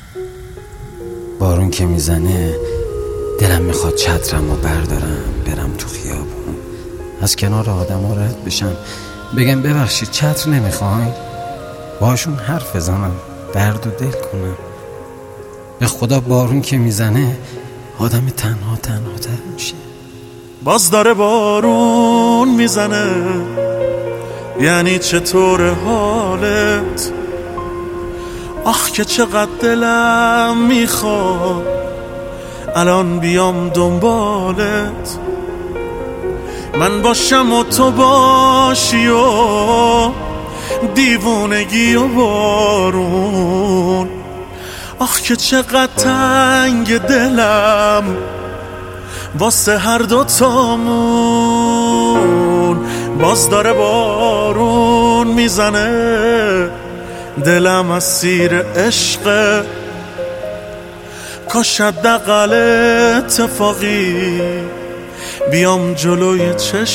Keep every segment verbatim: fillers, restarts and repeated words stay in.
بارون که میزنه دلم میخواد چترم رو بردارم برم تو خیابون، از کنار آدم ها رد بشم، بگم ببخشید چتر نمیخواین، باشون حرف بزنم، درد و دل کنم. به خدا بارون که میزنه آدم تنها تنها تر میشه. باز داره بارون میزنه، یعنی چطور حالت؟ آخ که چقدر دلم میخواد الان بیام دنبالت، من باشم و تو باشی و دیوونگی و بارون. آخ که چقدر تنگ دلم واسه هر دوتامون. باز داره بارون میزنه، دلم اسیر عشقه، کاش حداقل اتفاقی بیام جلوی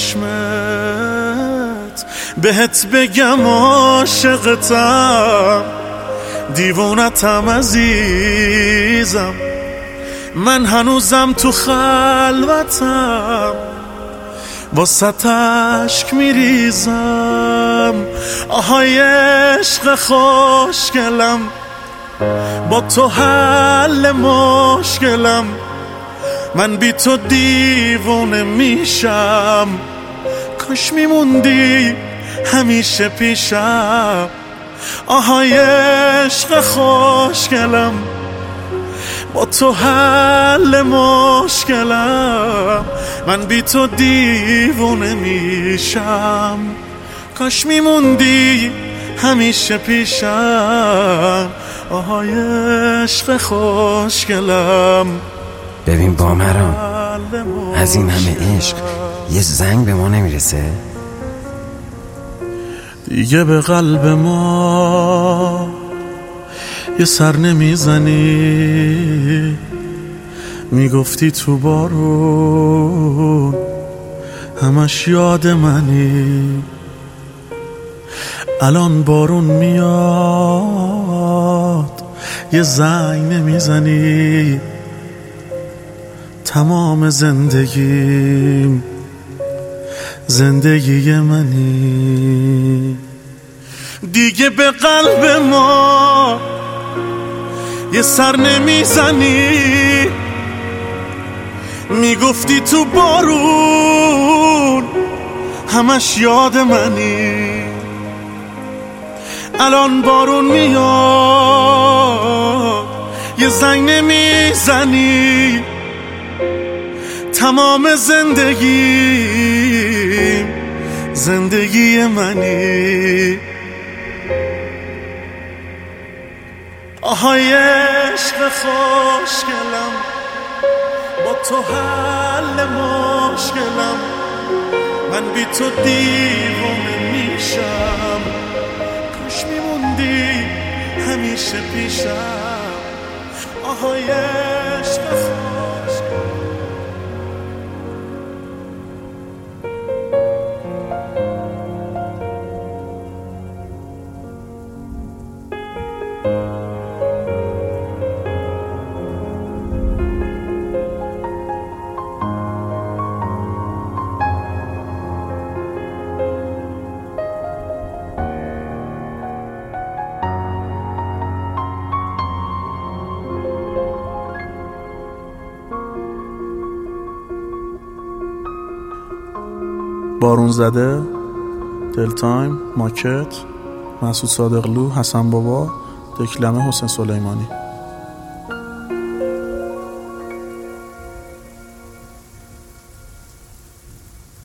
چشمت بهت بگم عاشقتم، دیوونتم عزیزم، من هنوزم تو خلوتم، واسه اشک میریزم. آهای عشق خوشگلم، با تو حل مشکلم، من بی تو دیوونه میشم، کاش میموندی همیشه پیشم. آهای عشق خوشگلم، با تو حل مشکلم، من بی تو دیوونه میشم، کاش میموندی همیشه پیشم. آهای عشق خوشگلم. ببین بامرام، از این همه عشق یه زنگ به ما نمیرسه؟ دیگه به قلب ما یه سر نمیزنی، میگفتی تو بارون همش یاد منی، الان بارون میاد یه زنگ نمیزنی، تمام زندگیم زندگی منی. دیگه به قلب ما یه سر نمیزنی، میگفتی تو بارون همش یاد منی، الان بارون میاد یه زنگ نمیزنی، تمام زندگی زندگی منی. آهای عشق خوشگلم، با تو حل مشکلم، من بی تو دیوونه میشم، کاش میموندی همیشه پیشم. آهای عشق خوشگلم. بارون زده، دل تایم، ماکت، مسعود صادقلو، حسن بابا، دکلمه، حسین سلیمانی.